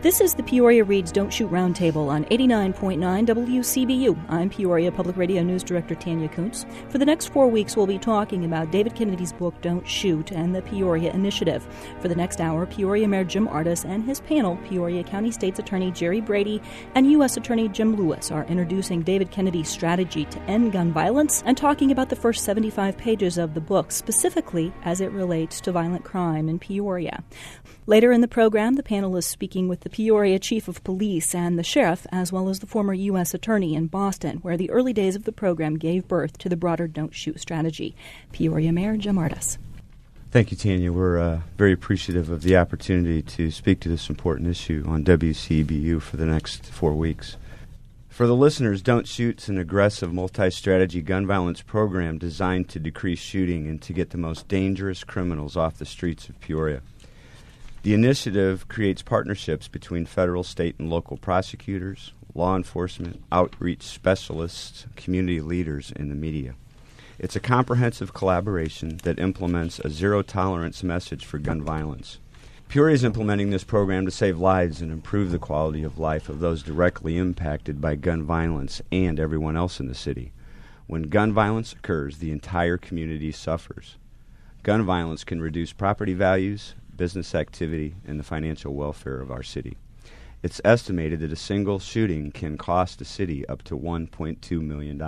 This is the Peoria Reads Don't Shoot Roundtable on 89.9 WCBU. I'm Peoria Public Radio News Director Tanya Kuntz. For the next 4 weeks, we'll be talking about David Kennedy's book, Don't Shoot, and the Peoria Initiative. For the next hour, Peoria Mayor Jim Ardis and his panel, Peoria County State's Attorney Jerry Brady and U.S. Attorney Jim Lewis, are introducing David Kennedy's strategy to end gun violence and talking about the first 75 pages of the book, specifically as it relates to violent crime in Peoria. Later in the program, the panel is speaking with the Peoria Chief of Police and the Sheriff, as well as the former U.S. Attorney in Boston, where the early days of the program gave birth to the broader Don't Shoot strategy. Peoria Mayor Jim Ardis. Thank you, Tanya. We're very appreciative of the opportunity to speak to this important issue on WCBU for the next 4 weeks. For the listeners, Don't Shoot's an aggressive multi-strategy gun violence program designed to decrease shooting and to get the most dangerous criminals off the streets of Peoria. The initiative creates partnerships between federal, state, and local prosecutors, law enforcement, outreach specialists, community leaders, and the media. It's a comprehensive collaboration that implements a zero-tolerance message for gun violence. Peoria is implementing this program to save lives and improve the quality of life of those directly impacted by gun violence and everyone else in the city. When gun violence occurs, the entire community suffers. Gun violence can reduce property values, business activity, and the financial welfare of our city. It's estimated that a single shooting can cost the city up to $1.2 million.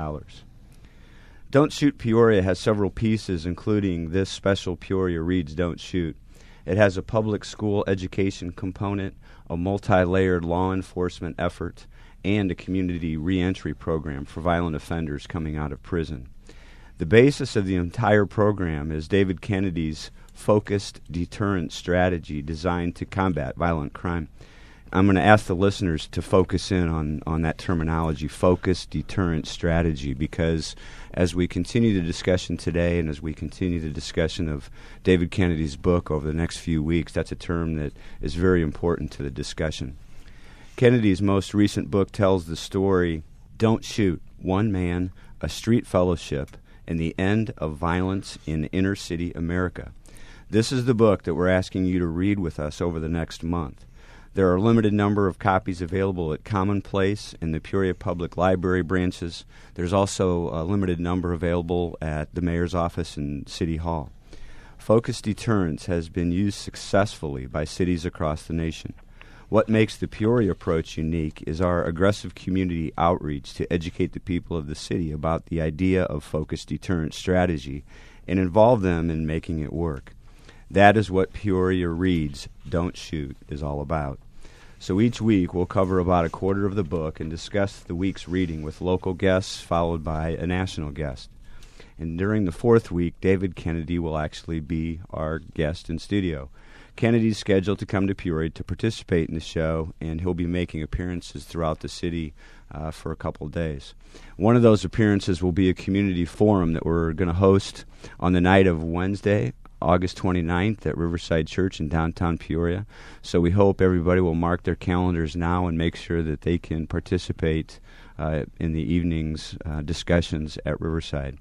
Don't Shoot Peoria has several pieces, including this special Peoria Reads Don't Shoot. It has a public school education component, a multi-layered law enforcement effort, and a community reentry program for violent offenders coming out of prison. The basis of the entire program is David Kennedy's focused deterrent strategy designed to combat violent crime. I'm going to ask the listeners to focus in on that terminology, focused deterrent strategy, because as we continue the discussion today and as we continue the discussion of David Kennedy's book over the next few weeks, that's a term that is very important to the discussion. Kennedy's most recent book tells the story, Don't Shoot, One Man, a Street Fellowship, and the End of Violence in Inner City America. This is the book that we're asking you to read with us over the next month. There are a limited number of copies available at Commonplace and the Peoria Public Library branches. There's also a limited number available at the Mayor's office and City Hall. Focused deterrence has been used successfully by cities across the nation. What makes the Peoria approach unique is our aggressive community outreach to educate the people of the city about the idea of focused deterrent strategy and involve them in making it work. That is what Peoria Reads Don't Shoot is all about. So each week we'll cover about a quarter of the book and discuss the week's reading with local guests followed by a national guest. And during the fourth week, David Kennedy will actually be our guest in studio. Kennedy's scheduled to come to Peoria to participate in the show, and he'll be making appearances throughout the city for a couple of days. One of those appearances will be a community forum that we're going to host on the night of Wednesday, August 29th at Riverside Church in downtown Peoria. So we hope everybody will mark their calendars now and make sure that they can participate in the evening's discussions at Riverside.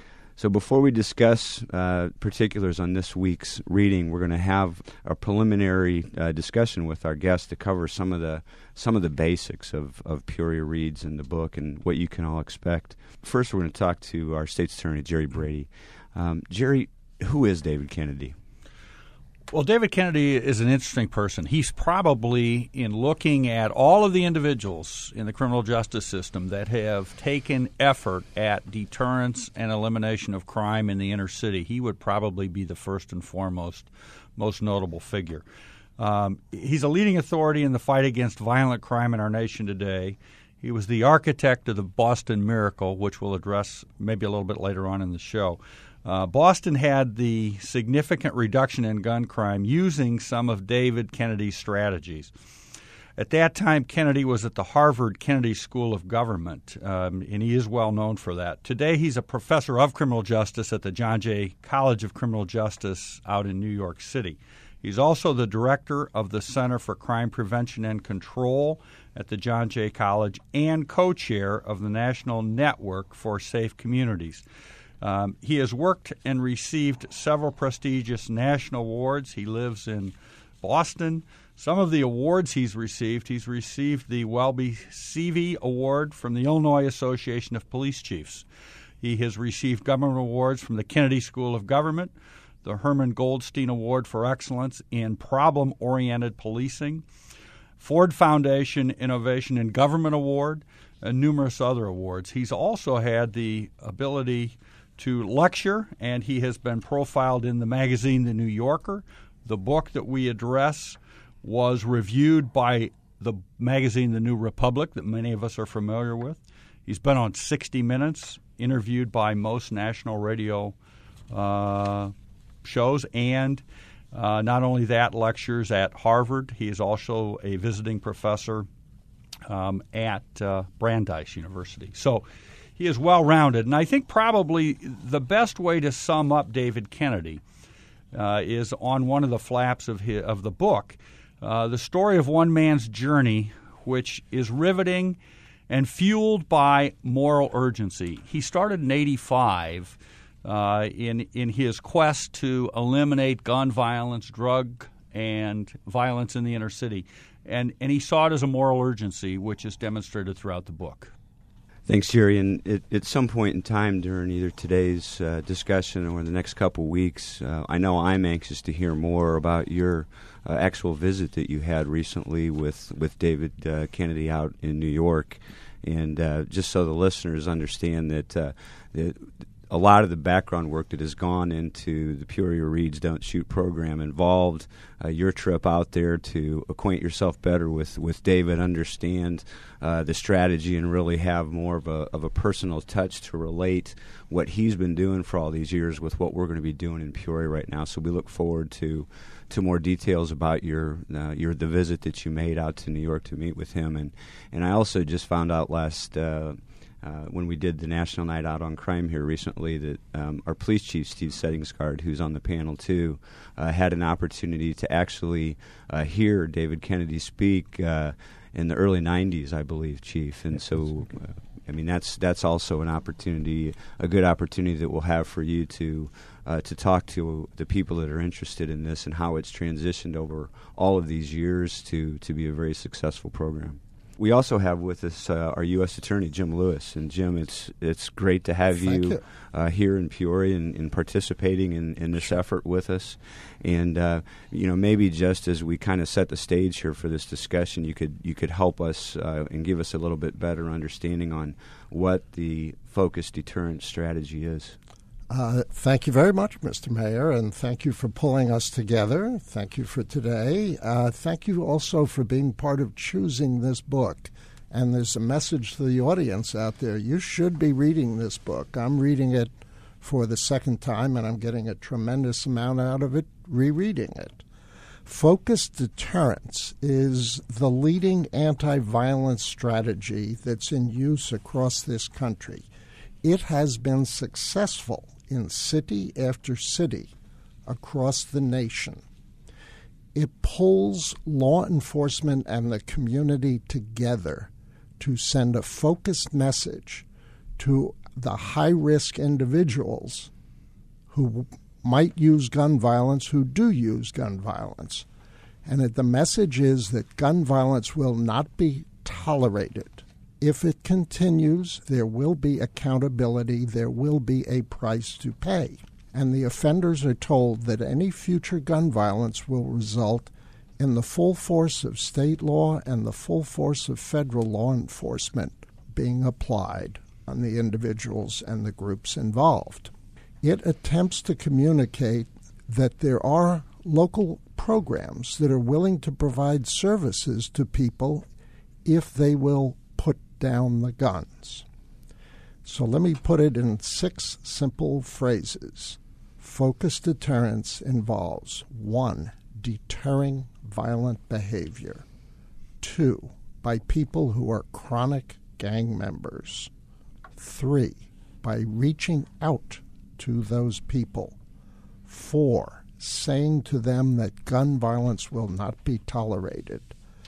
So before we discuss particulars on this week's reading, we're going to have a preliminary discussion with our guests to cover some of the basics of Peoria Reads and the book and what you can all expect. First, we're going to talk to our state's attorney, Jerry Brady. Jerry, who is David Kennedy? Well, David Kennedy is an interesting person. He's probably, in looking at all of the individuals in the criminal justice system that have taken effort at deterrence and elimination of crime in the inner city, he would probably be the first and foremost, most notable figure. He's a leading authority in the fight against violent crime in our nation today. He was the architect of the Boston Miracle, which we'll address maybe a little bit later on in the show. Boston had the significant reduction in gun crime using some of David Kennedy's strategies. At that time, Kennedy was at the Harvard Kennedy School of Government, and he is well known for that. Today, he's a professor of criminal justice at the John Jay College of Criminal Justice out in New York City. He's also the director of the Center for Crime Prevention and Control at the John Jay College and co-chair of the National Network for Safe Communities. He has worked and received several prestigious national awards. He lives in Boston, Some of the awards he's received the Welby Seavey Award from the Illinois Association of Police Chiefs. He has received government awards from the Kennedy School of Government, the Herman Goldstein Award for Excellence in Problem-Oriented Policing, Ford Foundation Innovation in Government Award, and numerous other awards. He's also had the ability to lecture, and he has been profiled in the magazine The New Yorker. The book that we address was reviewed by the magazine The New Republic that many of us are familiar with. He's been on 60 Minutes, interviewed by most national radio shows, and not only that, lectures at Harvard. He is also a visiting professor at Brandeis University. So he is well-rounded. And I think probably the best way to sum up David Kennedy is on one of the flaps of the book, the story of one man's journey, which is riveting and fueled by moral urgency. He started in 1985 in his quest to eliminate gun violence, drug and violence in the inner city. And he saw it as a moral urgency, which is demonstrated throughout the book. Thanks, Jerry. And at some point in time during either today's discussion or the next couple weeks, I know I'm anxious to hear more about your actual visit that you had recently with David Kennedy out in New York. And just so the listeners understand that a lot of the background work that has gone into the Peoria Reads Don't Shoot program involved your trip out there to acquaint yourself better with David, understand the strategy, and really have more of a personal touch to relate what he's been doing for all these years with what we're going to be doing in Peoria right now. So we look forward to more details about the visit that you made out to New York to meet with him. And I also just found out last when we did the National Night Out on Crime here recently that our police chief, Steve Settingsgard, who's on the panel too, had an opportunity to actually hear David Kennedy speak in the early 90s, I believe, Chief. And so, I mean, that's also an opportunity, a good opportunity that we'll have for you to talk to the people that are interested in this and how it's transitioned over all of these years to be a very successful program. We also have with us our U.S. Attorney, Jim Lewis. And, Jim, it's great to have you here in Peoria and participating in this effort with us. And, maybe just as we kind of set the stage here for this discussion, you could help us and give us a little bit better understanding on what the focused deterrence strategy is. Thank you very much, Mr. Mayor, and thank you for pulling us together. Thank you for today. Thank you also for being part of choosing this book. And there's a message to the audience out there. You should be reading this book. I'm reading it for the second time, and I'm getting a tremendous amount out of it rereading it. Focused deterrence is the leading anti-violence strategy that's in use across this country. It has been successful in city after city across the nation. It pulls law enforcement and the community together to send a focused message to the high-risk individuals who might use gun violence, who do use gun violence. And the message is that gun violence will not be tolerated. If it continues, there will be accountability, there will be a price to pay. And the offenders are told that any future gun violence will result in the full force of state law and the full force of federal law enforcement being applied on the individuals and the groups involved. It attempts to communicate that there are local programs that are willing to provide services to people if they will put down the guns. So let me put it in 6 simple phrases. Focused deterrence involves 1. Deterring violent behavior. 2. By people who are chronic gang members. 3. By reaching out to those people. 4. Saying to them that gun violence will not be tolerated.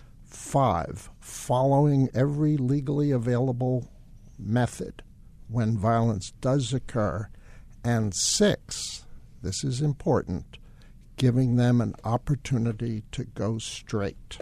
5. Following every legally available method when violence does occur. And 6, this is important, giving them an opportunity to go straight.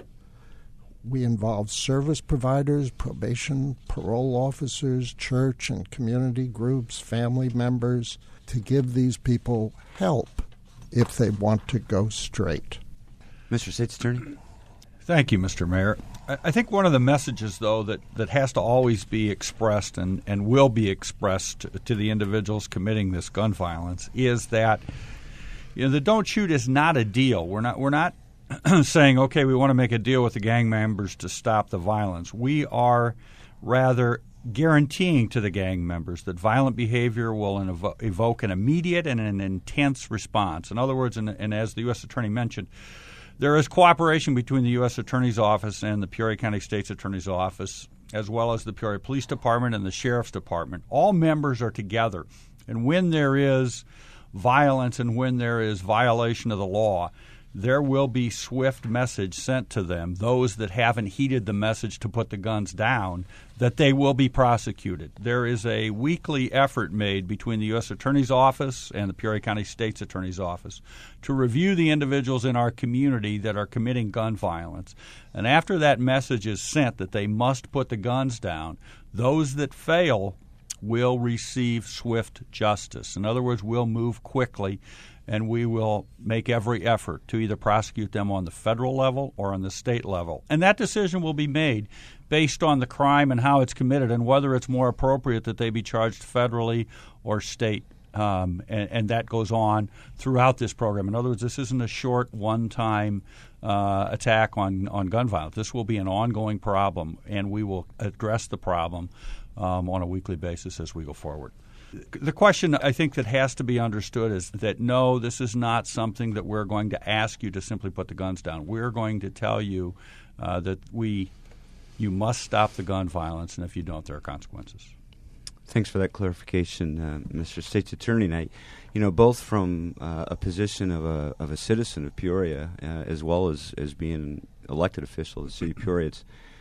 We involve service providers, probation, parole officers, church and community groups, family members, to give these people help if they want to go straight. Mr. State's Attorney? Thank you, Mr. Mayor. I think one of the messages, though, that has to always be expressed and will be expressed to the individuals committing this gun violence is that the don't shoot is not a deal. We're not saying, okay, we want to make a deal with the gang members to stop the violence. We are rather guaranteeing to the gang members that violent behavior will evoke an immediate and an intense response. In other words, and as the U.S. Attorney mentioned, there is cooperation between the U.S. Attorney's Office and the Peoria County State's Attorney's Office, as well as the Peoria Police Department and the Sheriff's Department. All members are together. And when there is violence and when there is violation of the law, there will be swift message sent to them, those that haven't heeded the message to put the guns down, that they will be prosecuted. There is a weekly effort made between the U.S. Attorney's Office and the Peoria County State's Attorney's Office to review the individuals in our community that are committing gun violence. And after that message is sent that they must put the guns down, those that fail will receive swift justice. In other words, we'll move quickly, and we will make every effort to either prosecute them on the federal level or on the state level. And that decision will be made based on the crime and how it's committed and whether it's more appropriate that they be charged federally or state. And that goes on throughout this program. In other words, this isn't a short one-time attack on gun violence. This will be an ongoing problem, and we will address the problem on a weekly basis as we go forward. The question I think that has to be understood is that, no, this is not something that we're going to ask you to simply put the guns down. We're going to tell you that you must stop the gun violence, and if you don't, there are consequences. Thanks for that clarification, Mr. State's Attorney. Both from a position of a citizen of Peoria as well as being an elected official of the city of Peoria,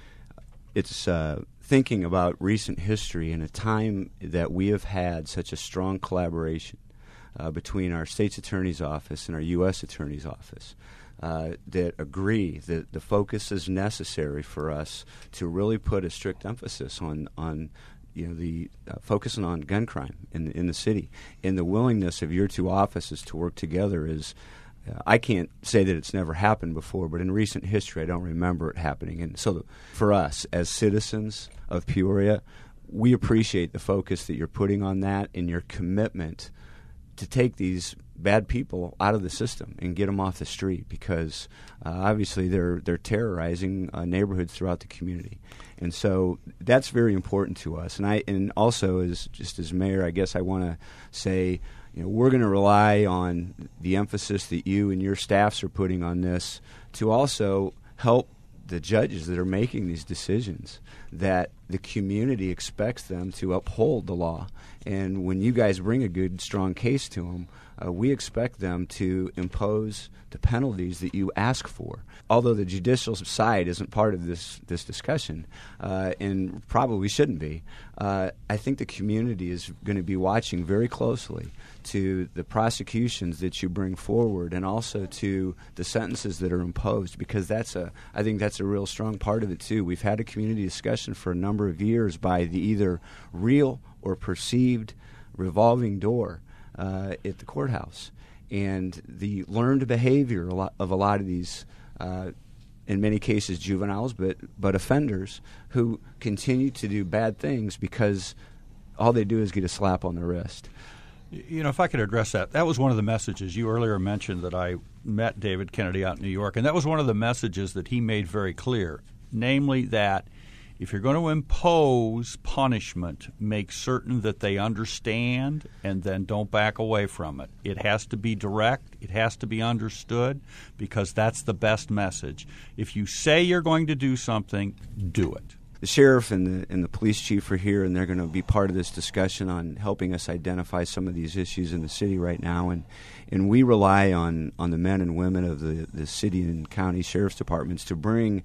it's thinking about recent history in a time that we have had such a strong collaboration between our state's attorney's office and our U.S. attorney's office that agree that the focus is necessary for us to really put a strict emphasis on the focusing on gun crime in the city, and the willingness of your two offices to work together is. I can't say that it's never happened before, but in recent history, I don't remember it happening. And so for us, as citizens of Peoria, we appreciate the focus that you're putting on that and your commitment to take these bad people out of the system and get them off the street, because obviously they're terrorizing neighborhoods throughout the community. And so that's very important to us. And also, as mayor, I guess I want to say, we're going to rely on the emphasis that you and your staffs are putting on this to also help the judges that are making these decisions, that the community expects them to uphold the law. And when you guys bring a good, strong case to them, we expect them to impose the penalties that you ask for. Although the judicial side isn't part of this discussion, and probably shouldn't be, I think the community is going to be watching very closely to the prosecutions that you bring forward, and also to the sentences that are imposed, because I think that's a real strong part of it too. We've had a community discussion for a number of years by the either real or perceived revolving door at the courthouse, and the learned behavior of a lot of these, in many cases juveniles, but offenders who continue to do bad things because all they do is get a slap on the wrist. If I could address that, that was one of the messages. You earlier mentioned that I met David Kennedy out in New York, and that was one of the messages that he made very clear, namely that if you're going to impose punishment, make certain that they understand and then don't back away from it. It has to be direct. It has to be understood, because that's the best message. If you say you're going to do something, do it. the sheriff and the police chief are here, and they're going to be part of this discussion on helping us identify some of these issues in the city right now. And we rely on the men and women of the city and county sheriff's departments to bring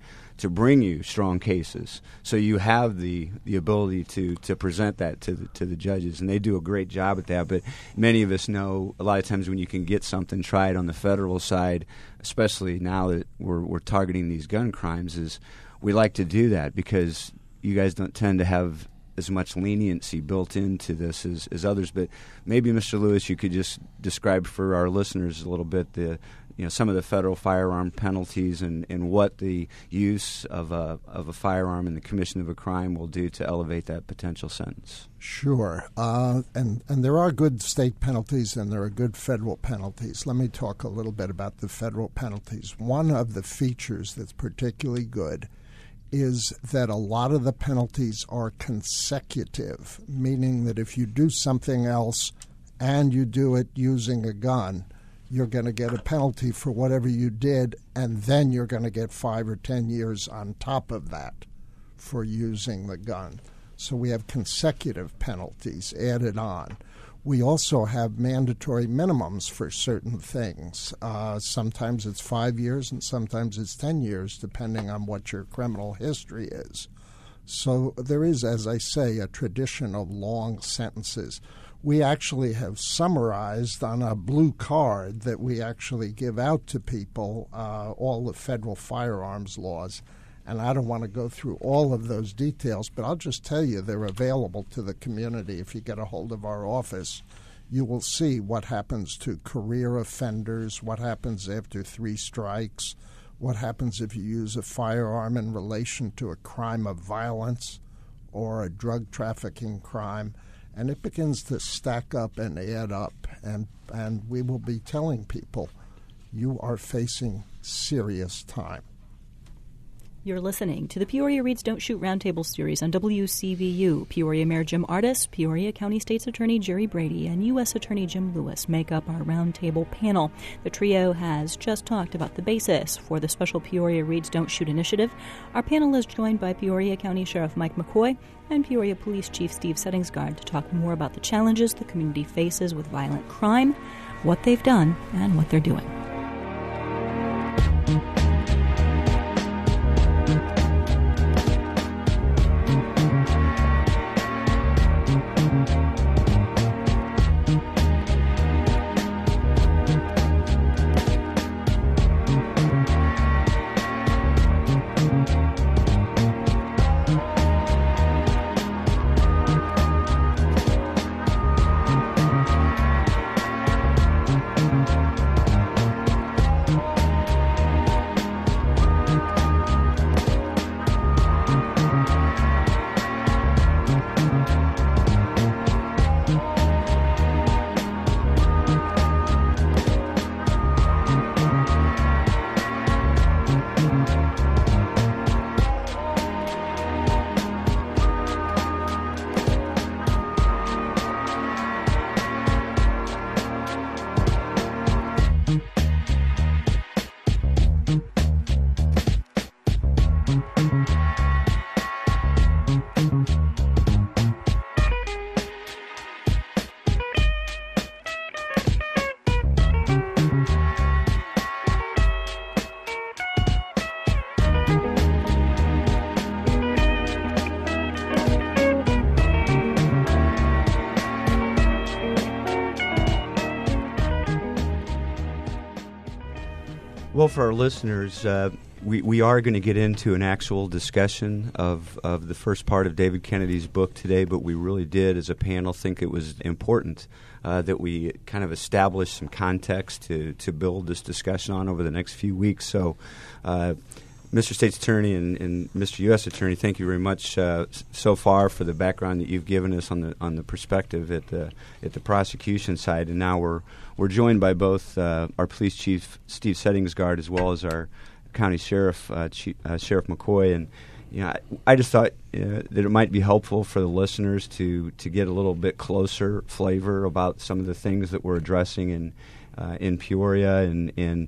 you strong cases, so you have the ability to present that to the judges, and they do a great job at that. But many of us know a lot of times when you can get something tried on the federal side, especially now that we're targeting these gun crimes, is we like to do that because you guys don't tend to have as much leniency built into this as others. But maybe, Mr. Lewis, you could just describe for our listeners a little bit some of the federal firearm penalties and what the use of a firearm in the commission of a crime will do to elevate that potential sentence. Sure. And there are good state penalties and there are good federal penalties. Let me talk a little bit about the federal penalties. One of the features that's particularly good is that a lot of the penalties are consecutive, meaning that if you do something else and you do it using a gun, you're going to get a penalty for whatever you did, and then you're going to get 5 or 10 years on top of that for using the gun. So we have consecutive penalties added on. We also have mandatory minimums for certain things. Sometimes it's 5 years and sometimes it's 10 years, depending on what your criminal history is. So there is, as I say, a tradition of long sentences. We actually have summarized on a blue card that we actually give out to people all the federal firearms laws. And I don't want to go through all of those details, but I'll just tell you they're available to the community. If you get a hold of our office, you will see what happens to career offenders, what happens after 3 strikes, what happens if you use a firearm in relation to a crime of violence or a drug trafficking crime. And it begins to stack up and add up. And we will be telling people, you are facing serious time. You're listening to the Peoria Reads Don't Shoot Roundtable series on WCVU. Peoria Mayor Jim Ardis, Peoria County State's Attorney Jerry Brady, and U.S. Attorney Jim Lewis make up our roundtable panel. The trio has just talked about the basis for the special Peoria Reads Don't Shoot initiative. Our panel is joined by Peoria County Sheriff Mike McCoy and Peoria Police Chief Steve Settingsgard to talk more about the challenges the community faces with violent crime, what they've done, and what they're doing. Well, for our listeners, we are going to get into an actual discussion of the first part of David Kennedy's book today, but we really did, as a panel, think it was important that we kind of establish some context to build this discussion on over the next few weeks. So, Mr. State's Attorney and Mr. U.S. Attorney, thank you very much so far for the background that you've given us on the perspective at the prosecution side. And now we're joined by both our Police Chief Steve Settingsgard as well as our County Sheriff Sheriff McCoy. And I just thought that it might be helpful for the listeners to get a little bit closer flavor about some of the things that we're addressing in Peoria, and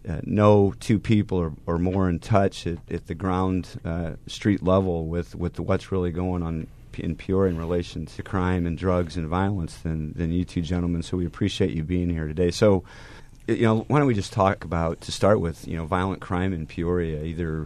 no two people are more in touch at the ground street level with what's really going on in Peoria in relation to crime and drugs and violence than you two gentlemen. So we appreciate you being here today. So, why don't we just talk about, to start with, violent crime in Peoria, either,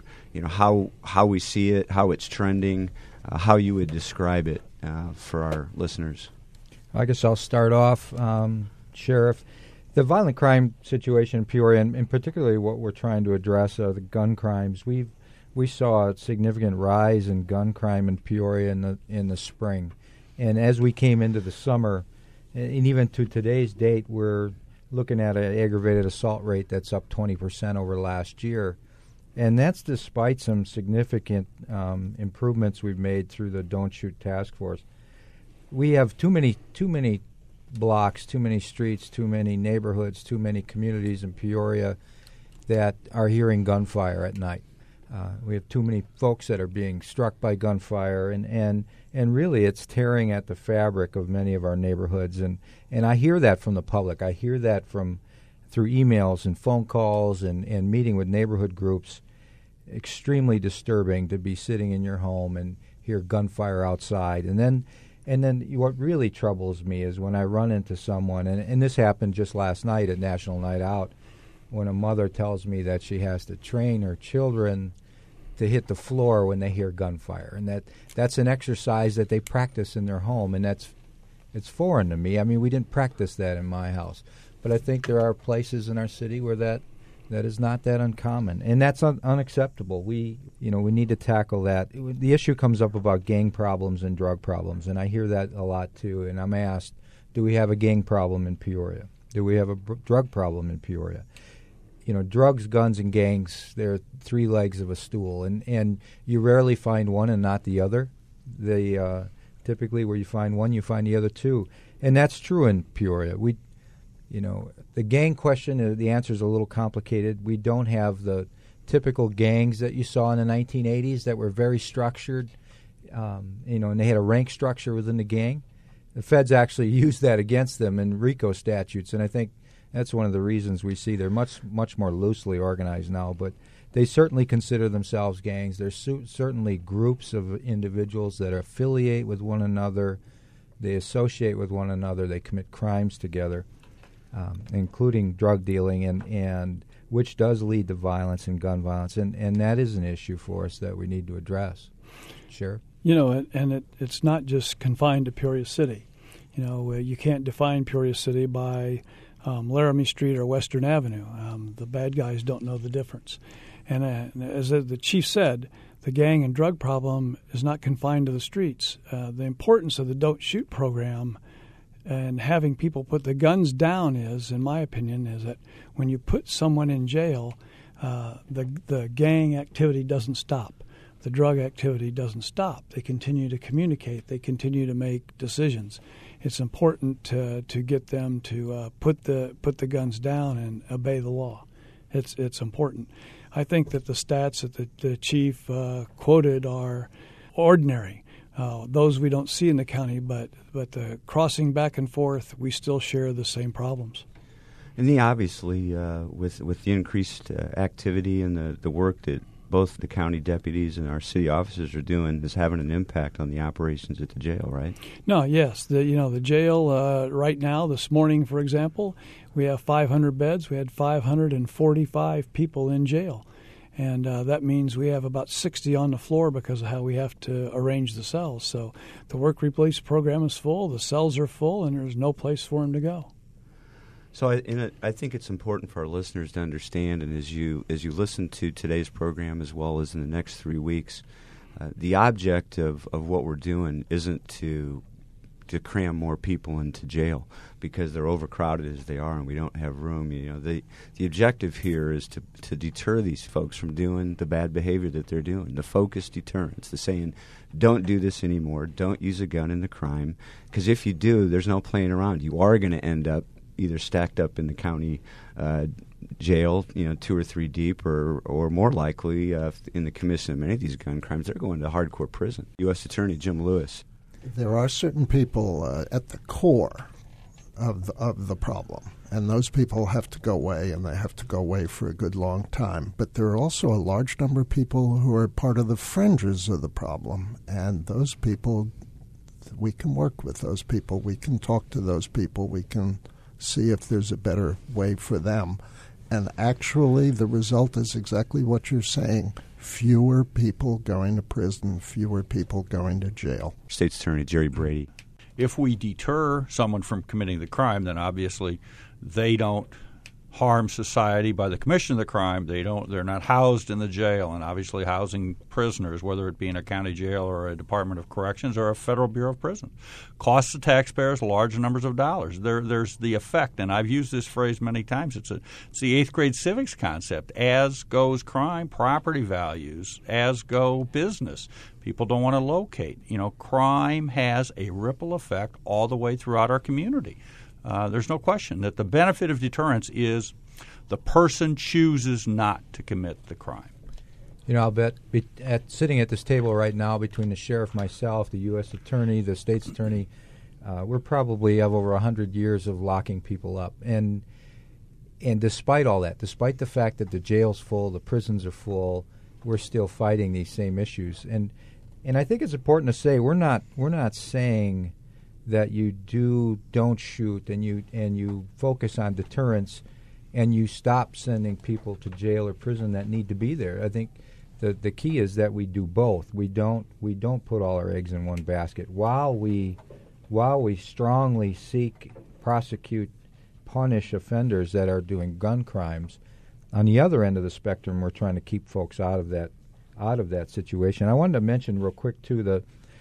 how we see it, how it's trending, how you would describe it for our listeners. I guess I'll start off, Sheriff. The violent crime situation in Peoria, and particularly what we're trying to address are the gun crimes. We saw a significant rise in gun crime in Peoria in the spring, and as we came into the summer, and even to today's date, we're looking at an aggravated assault rate that's up 20% over last year, and that's despite some significant improvements we've made through the Don't Shoot Task Force. We have too many blocks, too many streets, too many neighborhoods, too many communities in Peoria that are hearing gunfire at night. We have too many folks that are being struck by gunfire, and really it's tearing at the fabric of many of our neighborhoods. And I hear that from the public. I hear that through emails and phone calls and meeting with neighborhood groups. Extremely disturbing to be sitting in your home and hear gunfire outside. And then what really troubles me is when I run into someone, and this happened just last night at National Night Out, when a mother tells me that she has to train her children to hit the floor when they hear gunfire, and that's an exercise that they practice in their home, and it's foreign to me. I mean, we didn't practice that in my house, but I think there are places in our city where that is not that uncommon, and that's unacceptable. We need to tackle that. The issue comes up about gang problems and drug problems, and I hear that a lot too. And I'm asked, do we have a gang problem in Peoria? Do we have a drug problem in Peoria? Drugs, guns, and gangs, they're three legs of a stool, and you rarely find one and not the other. They typically, where you find one, you find the other two, and that's true in Peoria. The gang question, the answer is a little complicated. We don't have the typical gangs that you saw in the 1980s that were very structured, and they had a rank structure within the gang. The feds actually used that against them in RICO statutes, and I think that's one of the reasons we see they're much more loosely organized now. But they certainly consider themselves gangs. There's certainly groups of individuals that affiliate with one another. They associate with one another. They commit crimes together, including drug dealing, and which does lead to violence and gun violence. And that is an issue for us that we need to address. Sheriff? It's not just confined to Peoria City. You can't define Peoria City by Laramie Street or Western Avenue. The bad guys don't know the difference. And as the chief said, the gang and drug problem is not confined to the streets. The importance of the Don't Shoot program and having people put the guns down is, in my opinion, is that when you put someone in jail, the gang activity doesn't stop. The drug activity doesn't stop. They continue to communicate. They continue to make decisions. It's important to get them to put the guns down and obey the law. It's important. I think that the stats that the chief quoted are ordinary. Those we don't see in the county, but the crossing back and forth, we still share the same problems. And obviously, with the increased activity and the work that both the county deputies and our city officers are doing, is having an impact on the operations at the jail, right? No, yes. The jail right now, this morning, for example, we have 500 beds. We had 545 people in jail. And that means we have about 60 on the floor because of how we have to arrange the cells. So the work release program is full, the cells are full, and there's no place for them to go. So I think it's important for our listeners to understand, and as you listen to today's program as well as in the next 3 weeks, the object of what we're doing isn't to cram more people into jail because they're overcrowded as they are and we don't have room. The objective here is to deter these folks from doing the bad behavior that they're doing. The focused deterrence, the saying, don't do this anymore, don't use a gun in the crime, because if you do, there's no playing around. You are going to end up either stacked up in the county jail, 2 or 3 deep, or more likely in the commission of many of these gun crimes, they're going to hardcore prison. U.S. Attorney Jim Lewis. There are certain people at the core of the problem, And those people have to go away, and they have to go away for a good long time. But there are also a large number of people who are part of the fringes of the problem. And those people, we can work with those people. We can talk to those people. We can see if there's a better way for them. And actually, the result is exactly what you're saying. Fewer people going to prison, fewer people going to jail. State's Attorney Jerry Brady. If we deter someone from committing the crime, then obviously they don't harm society by the commission of the crime. They're not housed in the jail, and obviously housing prisoners, whether it be in a county jail or a Department of Corrections or a Federal Bureau of Prisons, costs the taxpayers large numbers of dollars. There's the effect, and I've used this phrase many times. It's the eighth grade civics concept. As goes crime, property values. As go business. People don't want to locate. Crime has a ripple effect all the way throughout our community. There's no question that the benefit of deterrence is the person chooses not to commit the crime. I'll bet sitting at this table right now between the sheriff, myself, the U.S. attorney, the state's attorney, we're probably have over 100 years of locking people up. And despite all that, despite the fact that the jail's full, the prisons are full, we're still fighting these same issues. And I think it's important to say we're not saying that you don't shoot and you focus on deterrence and you stop sending people to jail or prison that need to be there. I think the key is that we do both. We don't put all our eggs in one basket. While we strongly seek, prosecute, punish offenders that are doing gun crimes, on the other end of the spectrum we're trying to keep folks out of that situation. I wanted to mention real quick too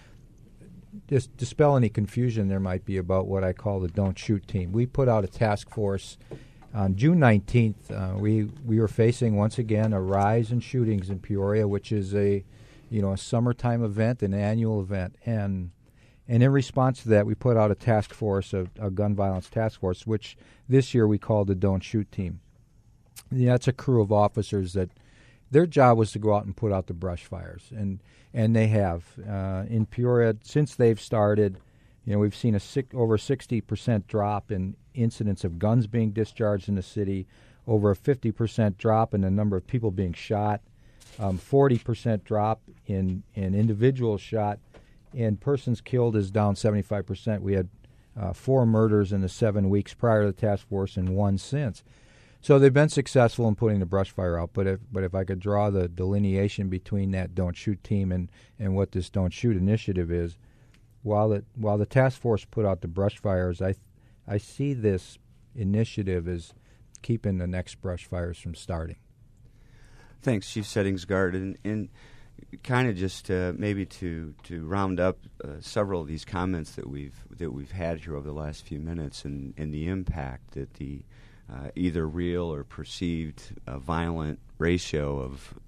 just dispel any confusion there might be about what I call the Don't Shoot team. We put out a task force on June 19th. We were facing once again a rise in shootings in Peoria, which is a summertime event, an annual event, and in response to that, we put out a task force, a gun violence task force, which this year we called the Don't Shoot team. That's a crew of officers that their job was to go out and put out the brush fires, and they have. In Peoria, since they've started, we've seen over 60% drop in incidents of guns being discharged in the city, over a 50% drop in the number of people being shot, 40% drop in individuals shot, and persons killed is down 75%. We had 4 murders in the 7 weeks prior to the task force and 1 since. So they've been successful in putting the brush fire out. But if I could draw the delineation between that Don't Shoot team and what this Don't Shoot initiative is, while the task force put out the brush fires, I see this initiative as keeping the next brush fires from starting. Thanks, Chief Settingsgard. And kind of just maybe to round up several of these comments that we've had here over the last few minutes and the impact that the either real or perceived violent ratio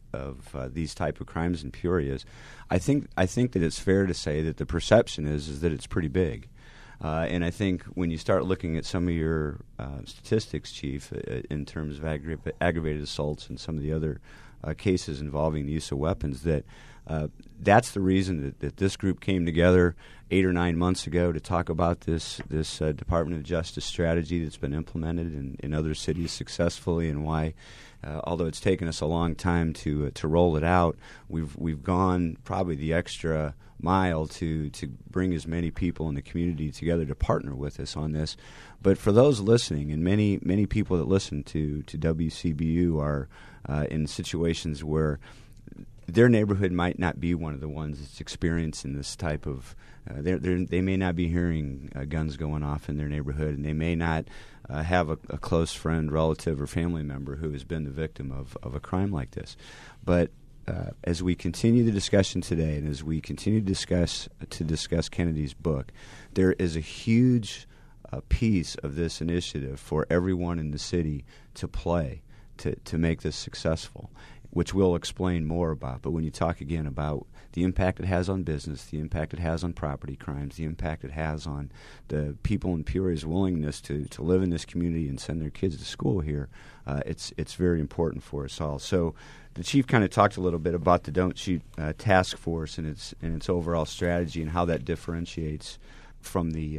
of these type of crimes in Peoria is, I think that it's fair to say that the perception is that it's pretty big. And I think when you start looking at some of your statistics, Chief, in terms of aggravated assaults and some of the other cases involving the use of weapons, that's the reason that this group came together 8 or 9 months ago to talk about this Department of Justice strategy that's been implemented in other cities successfully, and why, although it's taken us a long time to roll it out, we've gone probably the extra mile to bring as many people in the community together to partner with us on this. But for those listening, and many people that listen to WCBU are in situations where their neighborhood might not be one of the ones that's experiencing this type of they may not be hearing guns going off in their neighborhood, and they may not have a close friend, relative, or family member who has been the victim of a crime like this. But as we continue the discussion today, and as we continue to discuss Kennedy's book, there is a huge piece of this initiative for everyone in the city to play to make this successful, which we'll explain more about. But when you talk again about the impact it has on business, the impact it has on property crimes, the impact it has on the people in Peoria's willingness to live in this community and send their kids to school here, it's very important for us all. So the Chief kind of talked a little bit about the Don't Shoot task force and its overall strategy and how that differentiates from the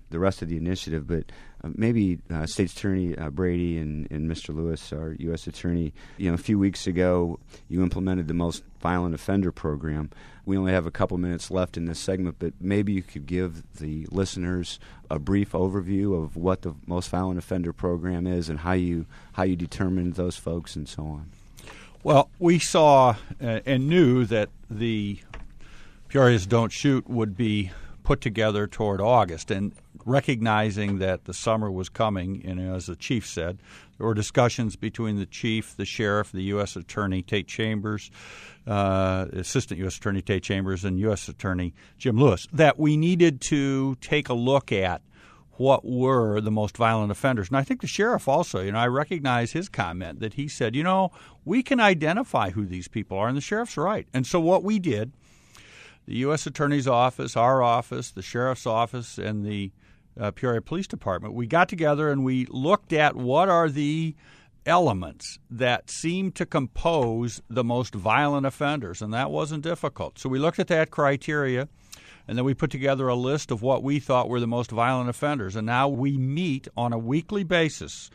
the rest of the initiative, but maybe State's Attorney Brady and Mr. Lewis, our U.S. Attorney, a few weeks ago you implemented the Most Violent Offender Program. We only have a couple minutes left in this segment, but maybe you could give the listeners a brief overview of what the Most Violent Offender Program is and how you determined those folks and so on. Well, we saw and knew that the Peoria's Don't Shoot would be put together toward August, and recognizing that the summer was coming, and as the chief said, there were discussions between the chief, the sheriff, the U.S. Attorney Tate Chambers, Assistant U.S. Attorney Tate Chambers, and U.S. Attorney Jim Lewis, that we needed to take a look at what were the most violent offenders. And I think the sheriff also, I recognize his comment that he said, we can identify who these people are, and the sheriff's right. And so what we did, the U.S. Attorney's Office, our office, the Sheriff's Office, and the Peoria Police Department, we got together and we looked at what are the elements that seem to compose the most violent offenders, and that wasn't difficult. So we looked at that criteria, and then we put together a list of what we thought were the most violent offenders, and now we meet on a weekly basis,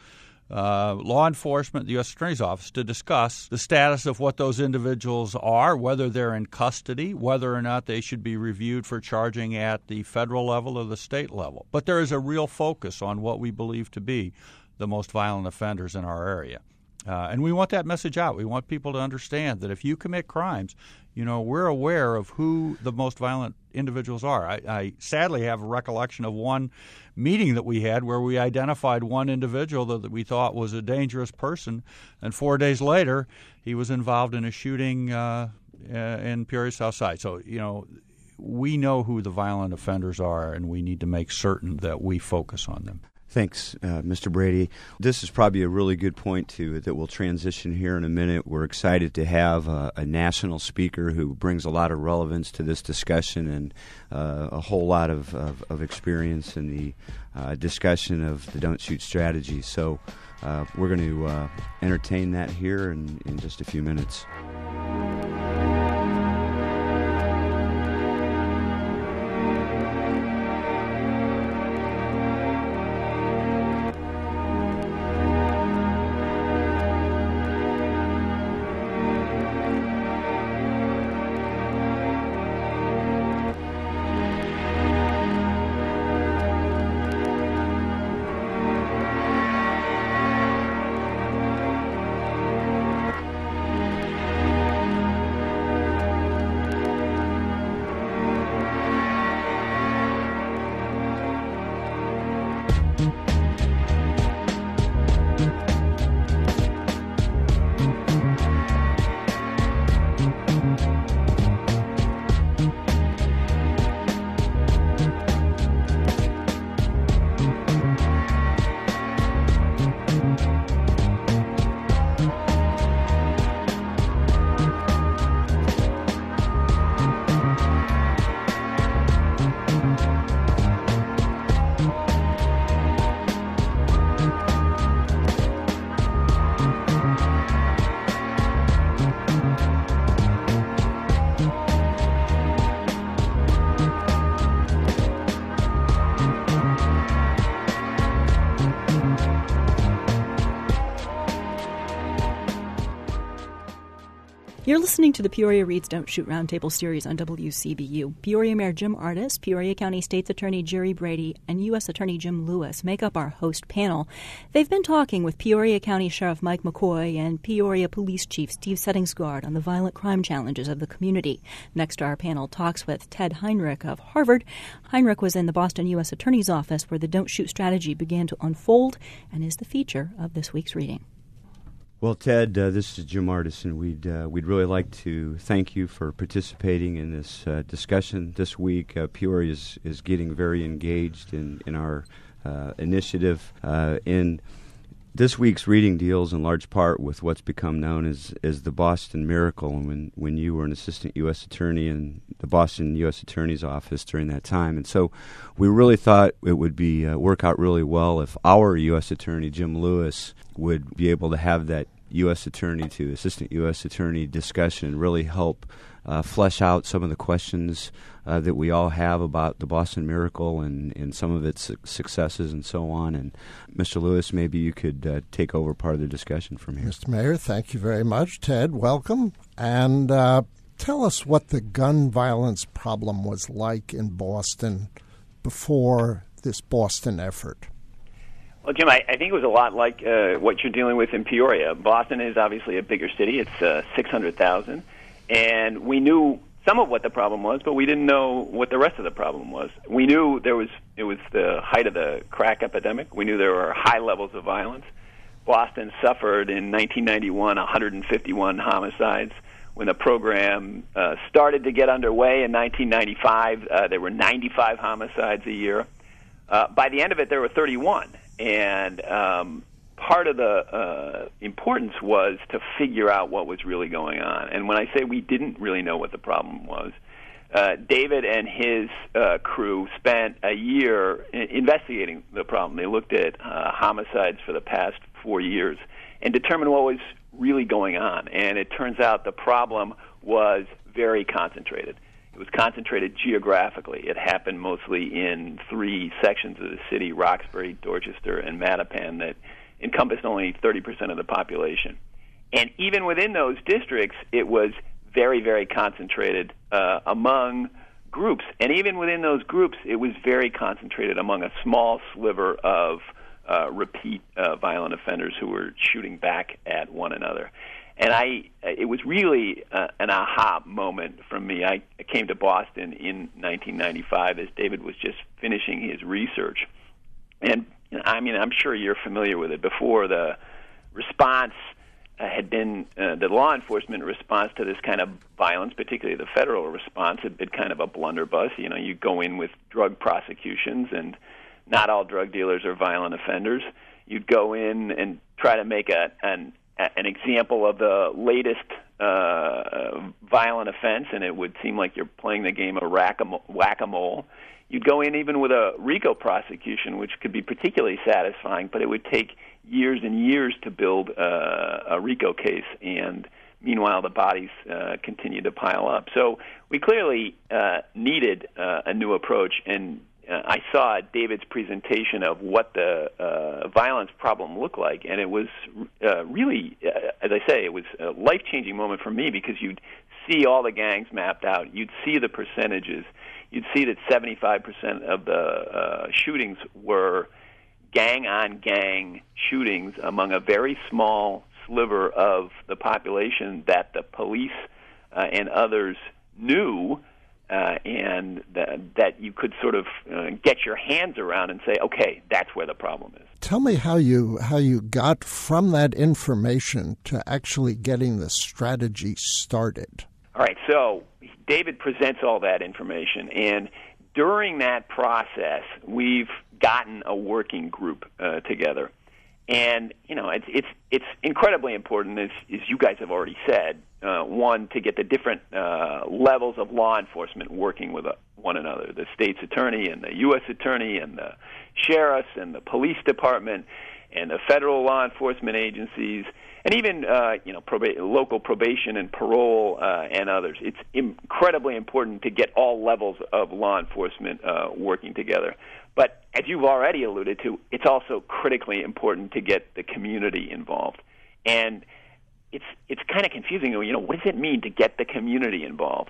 law enforcement, the U.S. Attorney's Office, to discuss the status of what those individuals are, whether they're in custody, whether or not they should be reviewed for charging at the federal level or the state level. But there is a real focus on what we believe to be the most violent offenders in our area. And we want that message out. We want people to understand that if you commit crimes, we're aware of who the most violent individuals are. I sadly have a recollection of one meeting that we had where we identified one individual that we thought was a dangerous person, and 4 days later he was involved in a shooting in Peoria South Side. So, we know who the violent offenders are, and we need to make certain that we focus on them. Thanks, Mr. Brady. This is probably a really good point that we'll transition here in a minute. We're excited to have a national speaker who brings a lot of relevance to this discussion and a whole lot of experience in the discussion of the Don't Shoot strategy. So we're going to entertain that here in just a few minutes. You're listening to the Peoria Reads Don't Shoot Roundtable series on WCBU. Peoria Mayor Jim Ardis, Peoria County State's Attorney Jerry Brady, and U.S. Attorney Jim Lewis make up our host panel. They've been talking with Peoria County Sheriff Mike McCoy and Peoria Police Chief Steve Settingsgard on the violent crime challenges of the community. Next, our panel talks with Ted Heinrich of Harvard. Heinrich was in the Boston U.S. Attorney's Office where the Don't Shoot strategy began to unfold and is the feature of this week's reading. Well, Ted, this is Jim Ardis, and we'd really like to thank you for participating in this discussion this week. Peoria is getting very engaged in our initiative. In this week's reading deals in large part with what's become known as the Boston Miracle, and when you were an assistant U.S. attorney in the Boston U.S. Attorney's Office during that time. And so we really thought it would be work out really well if our U.S. attorney, Jim Lewis, would be able to have that U.S. attorney to assistant U.S. attorney discussion and really help flesh out some of the questions that we all have about the Boston Miracle and some of its successes and so on. And Mr. Lewis, maybe you could take over part of the discussion from here. Mr. Mayor, thank you very much. Ted, welcome. And tell us what the gun violence problem was like in Boston before this Boston effort. Well, Jim, I think it was a lot like what you're dealing with in Peoria. Boston is obviously a bigger city. It's 600,000. And we knew some of what the problem was, but we didn't know what the rest of the problem was. We knew it was the height of the crack epidemic. We knew there were high levels of violence. Boston suffered in 1991 151 homicides. When the program started to get underway in 1995, there were 95 homicides a year. By the end of it, there were 31. And part of the importance was to figure out what was really going on. And when I say we didn't really know what the problem was, David and his crew spent a year investigating the problem. They looked at homicides for the past 4 years and determined what was really going on. And it turns out the problem was very concentrated. It was concentrated geographically. It happened mostly in 3 sections of the city, Roxbury, Dorchester, and Mattapan, that encompassed only 30% of the population. And even within those districts, it was very, very concentrated among groups. And even within those groups, it was very concentrated among a small sliver of repeat violent offenders who were shooting back at one another. And it was really an aha moment from me. I came to Boston in 1995 as David was just finishing his research. And, I mean, I'm sure you're familiar with it. Before, the response had been, the law enforcement response to this kind of violence, particularly the federal response, had been kind of a blunderbuss. You know, you go in with drug prosecutions, and not all drug dealers are violent offenders. You'd go in and try to make an example of the latest violent offense, and it would seem like you're playing the game of whack-a-mole. You'd go in even with a RICO prosecution, which could be particularly satisfying, but it would take years and years to build a RICO case, and meanwhile the bodies continue to pile up. So we clearly needed a new approach, and I saw David's presentation of what the violence problem looked like, and it was really, as I say, it was a life-changing moment for me, because you'd see all the gangs mapped out. You'd see the percentages. You'd see that 75% of the shootings were gang-on-gang shootings among a very small sliver of the population that the police and others knew, and that you could sort of get your hands around and say, okay, that's where the problem is. Tell me how you got from that information to actually getting the strategy started. All right, so David presents all that information, and during that process, we've gotten a working group together. And, you know, it's incredibly important, as you guys have already said, one, to get the different levels of law enforcement working with one another, the state's attorney and the U.S. attorney and the sheriffs and the police department and the federal law enforcement agencies, and even local probation and parole and others. It's incredibly important to get all levels of law enforcement working together. But as you've already alluded to, it's also critically important to get the community involved. And it's kind of confusing. You know, what does it mean to get the community involved?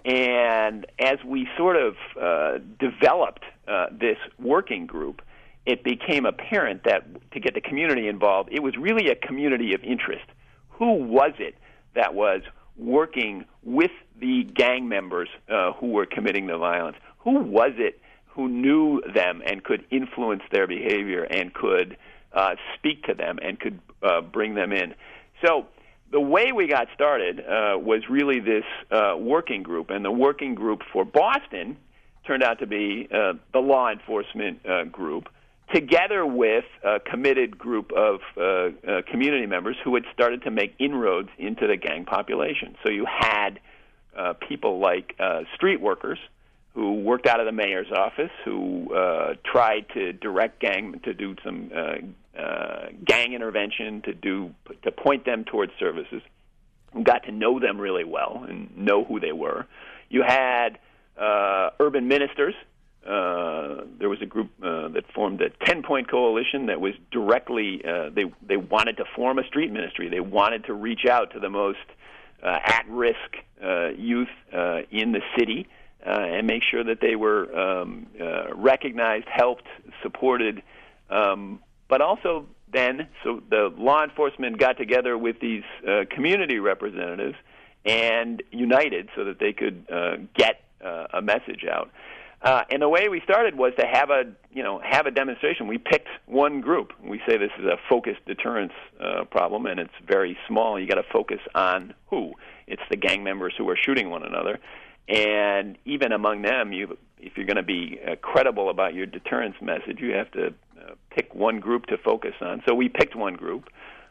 And as we sort of developed this working group, it became apparent that to get the community involved, it was really a community of interest. Who was it that was working with the gang members who were committing the violence? Who was it who knew them and could influence their behavior and could speak to them and could bring them in? So the way we got started was really this working group, and the working group for Boston turned out to be the law enforcement group, together with a committed group of community members who had started to make inroads into the gang population. So you had people like street workers who worked out of the mayor's office, who tried to direct to do some gang intervention, to point them towards services. who got to know them really well and know who they were. You had urban ministers. There was a group that formed a 10-point coalition that was directly, they wanted to form a street ministry. They wanted to reach out to the most at-risk youth in the city and make sure that they were recognized, helped, supported, but also then, so the law enforcement got together with these community representatives and united so that they could get a message out. And the way we started was to have a demonstration. We picked one group. We say this is a focused deterrence problem, and it's very small. You got to focus on who. It's the gang members who are shooting one another. And even among them, if you're going to be credible about your deterrence message, you have to pick one group to focus on. So we picked one group,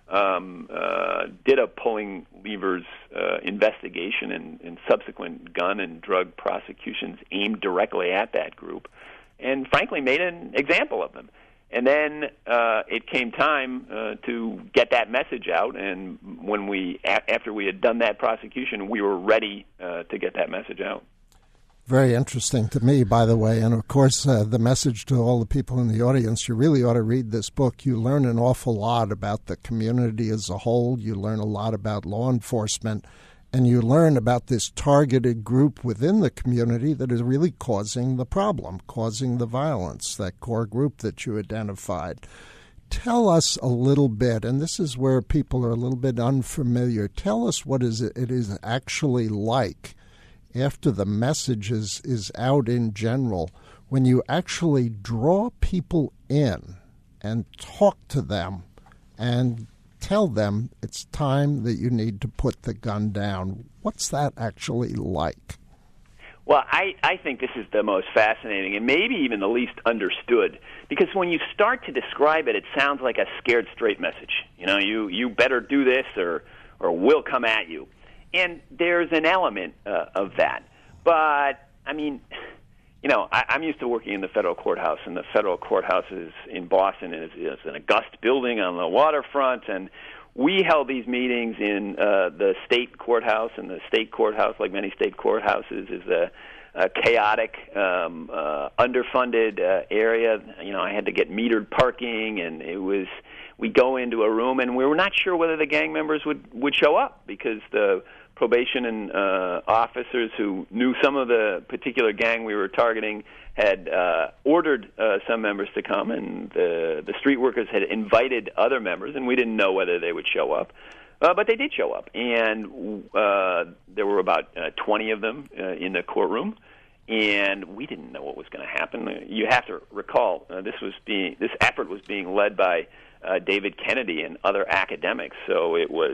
did a pulling levers investigation and subsequent gun and drug prosecutions aimed directly at that group, and frankly made an example of them. And then it came time to get that message out, and after we had done that prosecution, we were ready to get that message out. Very interesting to me, by the way. And, of course, the message to all the people in the audience, you really ought to read this book. You learn an awful lot about the community as a whole. You learn a lot about law enforcement. And you learn about this targeted group within the community that is really causing the problem, causing the violence, that core group that you identified. Tell us a little bit, and this is where people are a little bit unfamiliar. Tell us what it is actually like after the message is out in general, when you actually draw people in and talk to them and tell them it's time that you need to put the gun down. What's that actually like? Well, I think this is the most fascinating and maybe even the least understood, because when you start to describe it, it sounds like a scared straight message. You better do this or we'll come at you. And there's an element of that. But, I mean, I'm used to working in the federal courthouse, and the federal courthouse in Boston is an august building on the waterfront, and we held these meetings in the state courthouse, and the state courthouse, like many state courthouses, is a chaotic, underfunded area. I had to get metered parking, and we go into a room, and we were not sure whether the gang members would show up, because the probation and officers who knew some of the particular gang we were targeting had ordered some members to come, and the street workers had invited other members, and we didn't know whether they would show up. But they did show up, and there were about 20 of them in the courtroom, and we didn't know what was going to happen. You have to recall this effort was being led by David Kennedy and other academics, so it was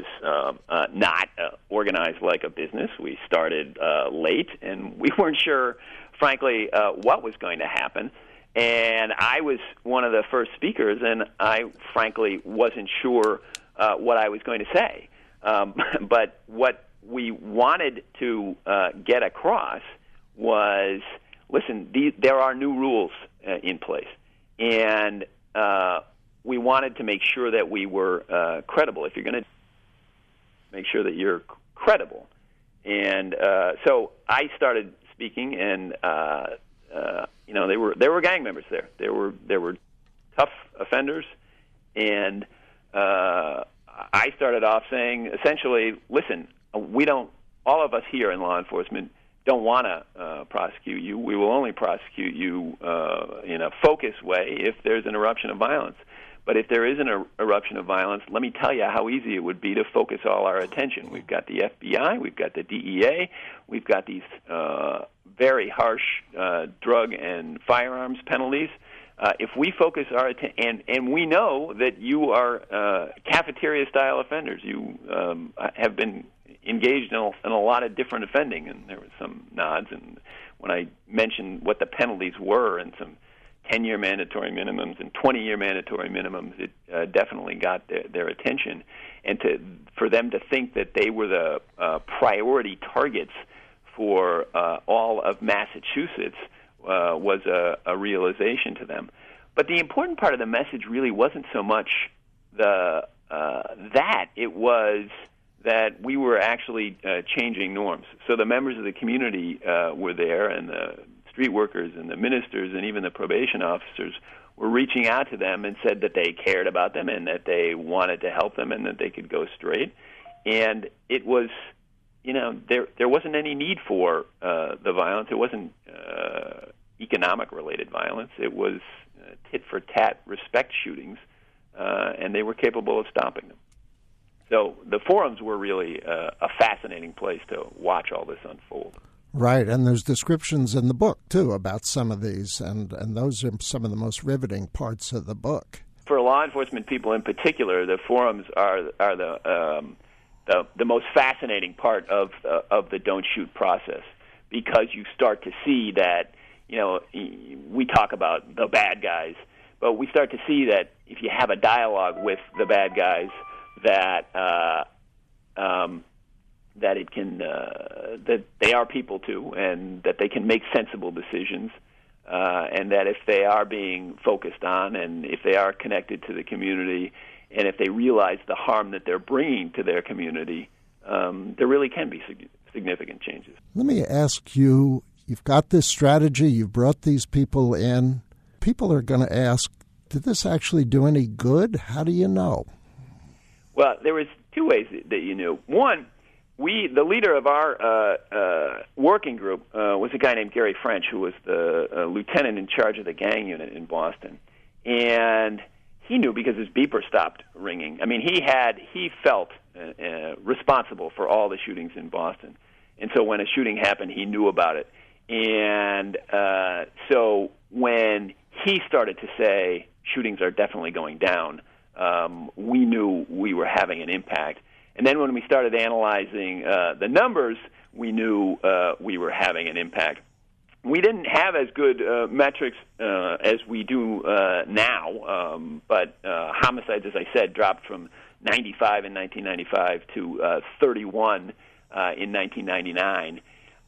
not organized like a business. We started late, and we weren't sure, frankly, what was going to happen. And I was one of the first speakers, and I, frankly, wasn't sure what I was going to say. But what we wanted to get across was, listen, there are new rules in place, and we wanted to make sure that we were credible. If you're going to make sure that you're credible. And so I started speaking, and there were gang members there. There were tough offenders, and I started off saying, essentially, listen, all of us here in law enforcement don't want to prosecute you. We will only prosecute you in a focused way if there's an eruption of violence. But if there is an eruption of violence, let me tell you how easy it would be to focus all our attention. We've got the FBI, we've got the DEA, we've got these very harsh drug and firearms penalties. If we focus our attention, and we know that you are cafeteria-style offenders. You have been engaged in a lot of different offending, and there were some nods. And when I mentioned what the penalties were and some 10-year mandatory minimums and 20-year mandatory minimums, it definitely got their attention. And for them to think that they were the priority targets for all of Massachusetts was a realization to them. But the important part of the message really wasn't so much that. It was that we were actually changing norms. So the members of the community were there, and the street workers and the ministers and even the probation officers were reaching out to them and said that they cared about them and that they wanted to help them and that they could go straight. And it was, there wasn't any need for the violence. It wasn't economic-related violence. It was tit-for-tat respect shootings, and they were capable of stopping them. So the forums were really a fascinating place to watch all this unfold. Right, and there's descriptions in the book, too, about some of these, and those are some of the most riveting parts of the book. For law enforcement people in particular, the forums are the most fascinating part of the don't shoot process, because you start to see that, we talk about the bad guys, but we start to see that if you have a dialogue with the bad guys, that it can that they are people too, and that they can make sensible decisions, and that if they are being focused on, and if they are connected to the community, and if they realize the harm that they're bringing to their community, there really can be significant changes. Let me ask you, you've got this strategy, you've brought these people in. People are going to ask, did this actually do any good? How do you know? Well, there was two ways that you knew. One, the leader of our working group was a guy named Gary French, who was the lieutenant in charge of the gang unit in Boston. And he knew because his beeper stopped ringing. I mean, he felt responsible for all the shootings in Boston. And so when a shooting happened, he knew about it. And so when he started to say shootings are definitely going down, we knew we were having an impact. And then when we started analyzing the numbers, we knew we were having an impact. We didn't have as good metrics as we do now, but homicides, as I said, dropped from 95 in 1995 to 31 in 1999.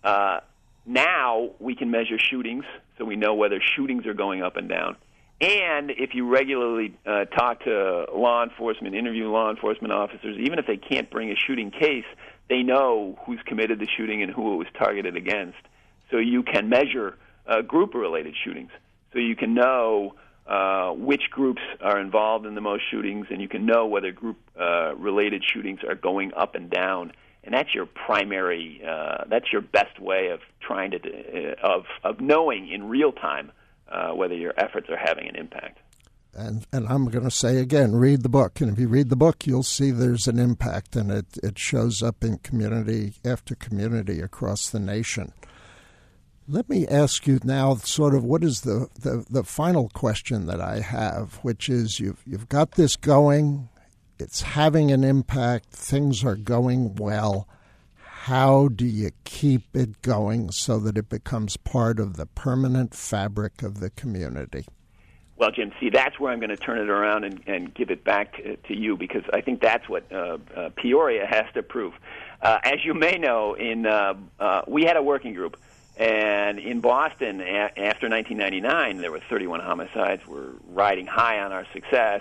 Now we can measure shootings, so we know whether shootings are going up and down. And if you regularly talk to law enforcement, interview law enforcement officers, even if they can't bring a shooting case, they know who's committed the shooting and who it was targeted against. So you can measure group-related shootings. So you can know which groups are involved in the most shootings, and you can know whether group-related shootings are going up and down. And that's your primary, that's your best way of trying to, of knowing in real time whether your efforts are having an impact. And I'm going to say again, read the book. And if you read the book, you'll see there's an impact, and it shows up in community after community across the nation. Let me ask you now sort of what is the final question that I have, which is you've got this going, it's having an impact, things are going well. How do you keep it going so that it becomes part of the permanent fabric of the community? Well, Jim, see, that's where I'm going to turn it around and give it back to you, because I think that's what Peoria has to prove. As you may know, we had a working group, and in Boston, after 1999, there were 31 homicides. We're riding high on our success,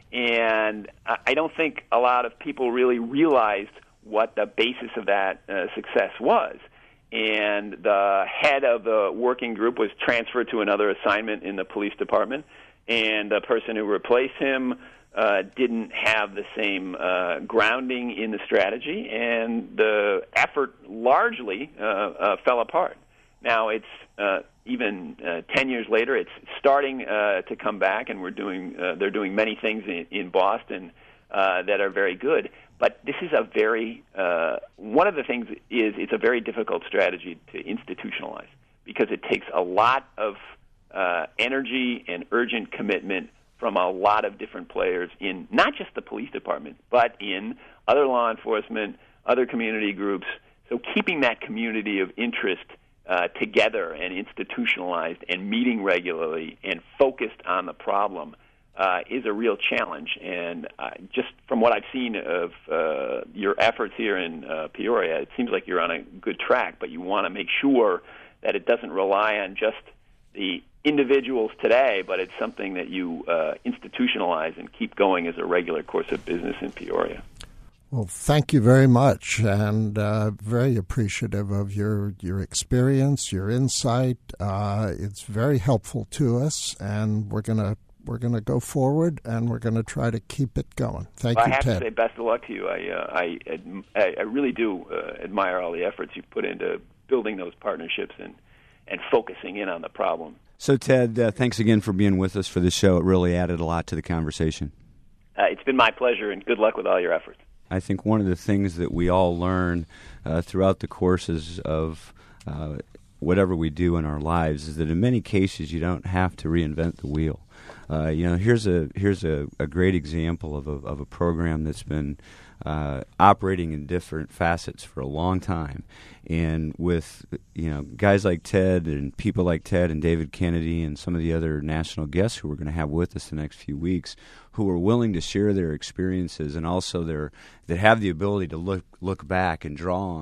and I don't think a lot of people really realized what the basis of that success was. And the head of the working group was transferred to another assignment in the police department, and the person who replaced him didn't have the same grounding in the strategy, and the effort largely fell apart. Now it's even 10 years later, it's starting to come back, and they're doing many things in Boston that are very good. But this is one of the things is it's a very difficult strategy to institutionalize, because it takes a lot of energy and urgent commitment from a lot of different players in not just the police department, but in other law enforcement, other community groups. So keeping that community of interest together and institutionalized and meeting regularly and focused on the problem is a real challenge. And just from what I've seen of your efforts here in Peoria, it seems like you're on a good track, but you want to make sure that it doesn't rely on just the individuals today, but it's something that you institutionalize and keep going as a regular course of business in Peoria. Well, thank you very much, and very appreciative of your experience, your insight. It's very helpful to us, and we're gonna go forward, and we're gonna try to keep it going. Thank you, Ted. I have to say, best of luck to you. I really do admire all the efforts you've put into building those partnerships and focusing in on the problem. So, Ted, thanks again for being with us for this show. It really added a lot to the conversation. It's been my pleasure, and good luck with all your efforts. I think one of the things that we all learn throughout the courses of whatever we do in our lives is that in many cases you don't have to reinvent the wheel. Here's a great example of a program that's been operating in different facets for a long time, and with guys like Ted and people like Ted and David Kennedy and some of the other national guests who we're going to have with us the next few weeks, who are willing to share their experiences and also that have the ability to look back and draw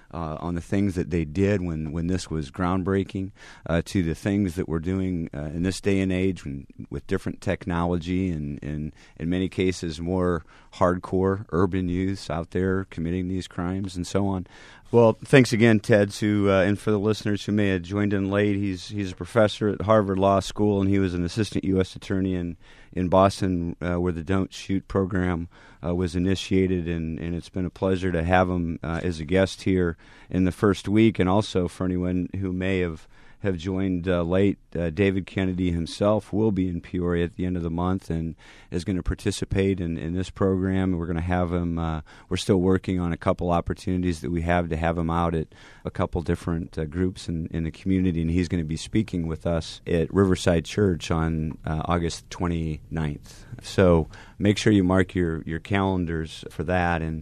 on the things that they did when this was groundbreaking, to the things that we're doing in this day and age with different technology and in many cases more hardcore urban youths out there committing these crimes and so on. Well, thanks again, Ted. And for the listeners who may have joined in late, he's a professor at Harvard Law School, and he was an assistant U.S. attorney in Boston where the Don't Shoot program was initiated, and it's been a pleasure to have him as a guest here in the first week. And also for anyone who may have joined late, David Kennedy himself will be in Peoria at the end of the month and is going to participate in this program. We're going to have him, we're still working on a couple opportunities that we have to have him out at a couple different groups in the community, and he's going to be speaking with us at Riverside Church on August 29th. So make sure you mark your calendars for that. And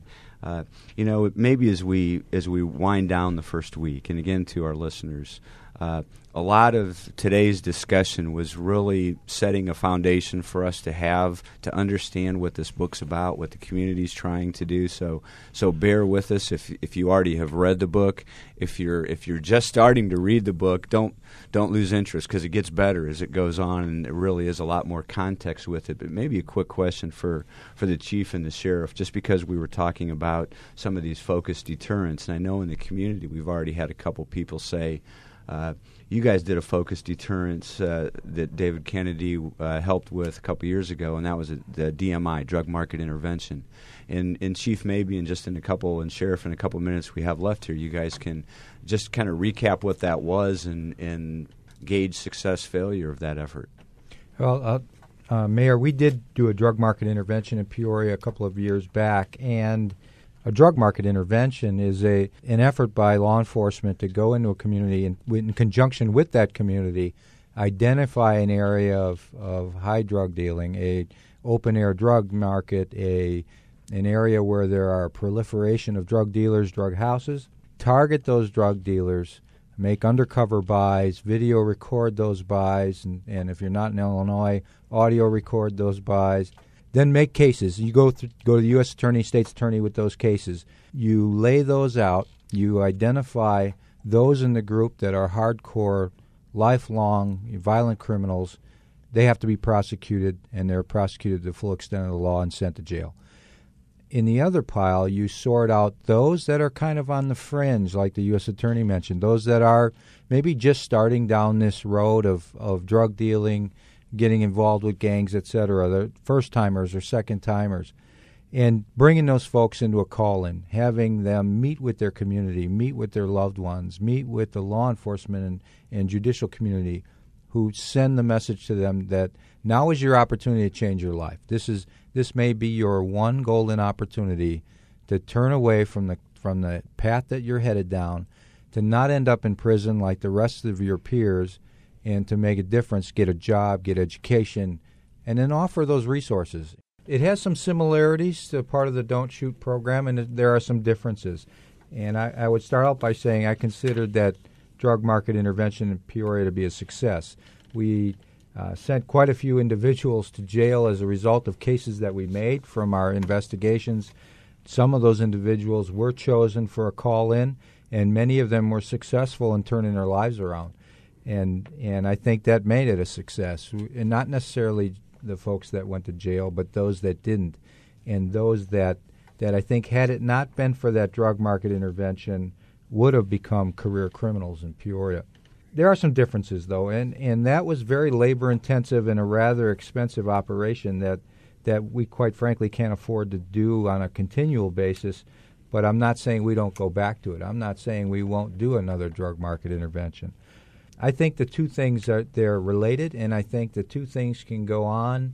maybe as we wind down the first week, and again to our listeners, a lot of today's discussion was really setting a foundation for us to understand what this book's about, what the community's trying to do. So bear with us if you already have read the book. If you're just starting to read the book, don't lose interest, because it gets better as it goes on, and there really is a lot more context with it. But maybe a quick question for the chief and the sheriff, just because we were talking about some of these focused deterrents, and I know in the community we've already had a couple people say, you guys did a focused deterrence that David Kennedy helped with a couple years ago, and that was the DMI, drug market intervention. And Chief, maybe and Sheriff, in a couple minutes we have left here, you guys can just kind of recap what that was and gauge success, failure of that effort. Well, Mayor, we did do a drug market intervention in Peoria a couple of years back, and a drug market intervention is an effort by law enforcement to go into a community and, in conjunction with that community, identify an area of high drug dealing, a open-air drug market, an area where there are proliferation of drug dealers, drug houses, target those drug dealers, make undercover buys, video record those buys, and if you're not in Illinois, audio record those buys. Then make cases. You go to the U.S. Attorney, State's Attorney with those cases. You lay those out. You identify those in the group that are hardcore, lifelong, violent criminals. They have to be prosecuted, and they're prosecuted to the full extent of the law and sent to jail. In the other pile, you sort out those that are kind of on the fringe, like the U.S. Attorney mentioned, those that are maybe just starting down this road of drug dealing, getting involved with gangs, etc., the first-timers or second-timers, and bringing those folks into a call-in, having them meet with their community, meet with their loved ones, meet with the law enforcement and judicial community who send the message to them that now is your opportunity to change your life. This may be your one golden opportunity to turn away from the path that you're headed down, to not end up in prison like the rest of your peers, and to make a difference, get a job, get education, and then offer those resources. It has some similarities to part of the Don't Shoot program, and there are some differences. And I would start out by saying I considered that drug market intervention in Peoria to be a success. We sent quite a few individuals to jail as a result of cases that we made from our investigations. Some of those individuals were chosen for a call-in, and many of them were successful in turning their lives around. And I think that made it a success, and not necessarily the folks that went to jail, but those that didn't, and those that that I think had it not been for that drug market intervention would have become career criminals in Peoria. There are some differences, though, and that was very labor-intensive and a rather expensive operation that we quite frankly can't afford to do on a continual basis, but I'm not saying we don't go back to it. I'm not saying we won't do another drug market intervention. I think the two things they're related, and I think the two things can go on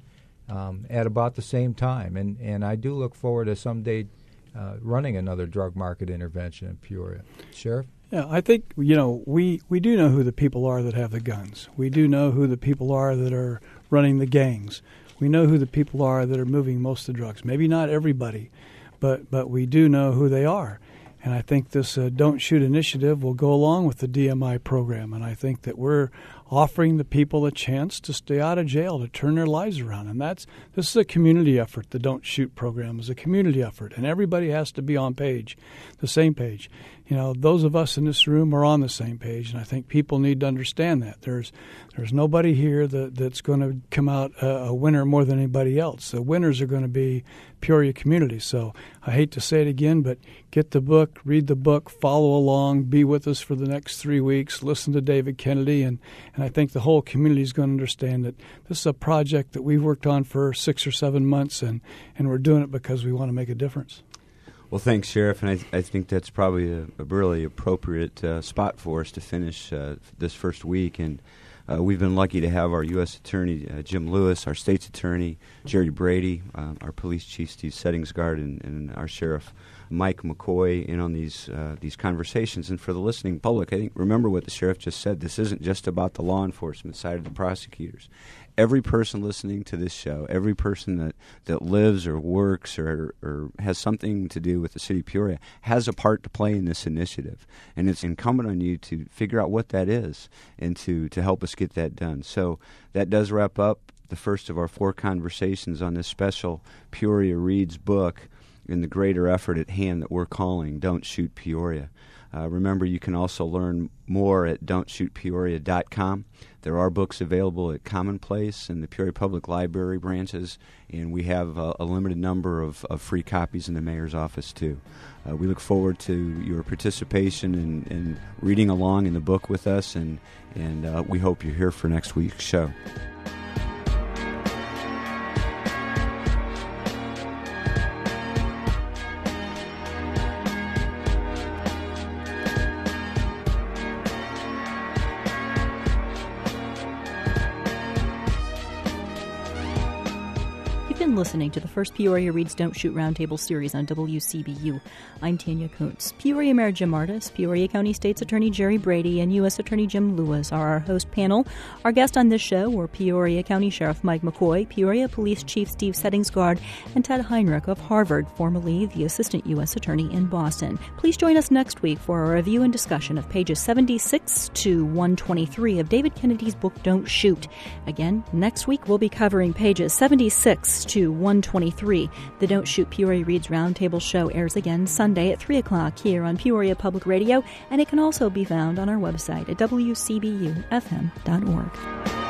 at about the same time, and I do look forward to someday running another drug market intervention in Peoria. Sheriff? Yeah, I think, we do know who the people are that have the guns. We do know who the people are that are running the gangs. We know who the people are that are moving most of the drugs. Maybe not everybody, but we do know who they are. And I think this Don't Shoot initiative will go along with the DMI program. And I think that we're offering the people a chance to stay out of jail, to turn their lives around. And this is a community effort. The Don't Shoot program is a community effort. And everybody has to be on the same page. Those of us in this room are on the same page. And I think people need to understand that. There's nobody here that's going to come out a winner more than anybody else. The winners are going to be Peoria community. So I hate to say it again, but get the book, read the book, follow along, be with us for the next 3 weeks, listen to David Kennedy, and I think the whole community is going to understand that this is a project that we've worked on for 6 or 7 months, and we're doing it because we want to make a difference. Well, thanks, Sheriff, and I think that's probably a really appropriate spot for us to finish this first week. And we've been lucky to have our U.S. Attorney, Jim Lewis, our State's Attorney, Jerry Brady, our Police Chief, Steve Settingsgard, and our Sheriff, Mike McCoy, in on these conversations. And for the listening public, I think, remember what the Sheriff just said. This isn't just about the law enforcement side of the prosecutors. Every person listening to this show, every person that lives or works or has something to do with the city of Peoria has a part to play in this initiative. And it's incumbent on you to figure out what that is and to help us get that done. So that does wrap up the first of our 4 conversations on this special Peoria Reads book in the greater effort at hand that we're calling Don't Shoot Peoria. Remember, you can also learn more at don'tshootpeoria.com. There are books available at Commonplace and the Peoria Public Library branches, and we have a limited number of free copies in the mayor's office, too. We look forward to your participation and reading along in the book with us, and we hope you're here for next week's show. Listening to the first Peoria Reads Don't Shoot Roundtable series on WCBU. I'm Tanya Kuntz. Peoria Mayor Jim Ardis, Peoria County State's Attorney Jerry Brady, and U.S. Attorney Jim Lewis are our host panel. Our guests on this show were Peoria County Sheriff Mike McCoy, Peoria Police Chief Steve Settingsgard, and Ted Heinrich of Harvard, formerly the Assistant U.S. Attorney in Boston. Please join us next week for a review and discussion of pages 76 to 123 of David Kennedy's book Don't Shoot. Again, next week we'll be covering pages 76 to 123. The Don't Shoot Peoria Reads Roundtable show airs again Sunday at 3 o'clock here on Peoria Public Radio, and it can also be found on our website at wcbufm.org.